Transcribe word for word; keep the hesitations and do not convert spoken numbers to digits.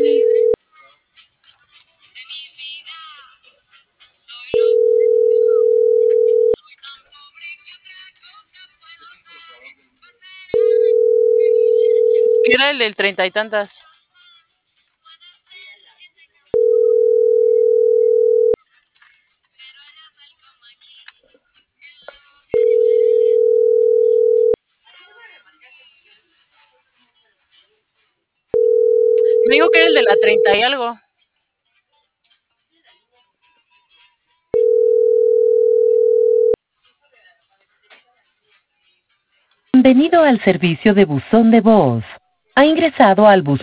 ¿Qué era el del treinta y tantas? Me dijo que era el de la treinta y algo. Bienvenido al servicio de buzón de voz. Ha ingresado al buzón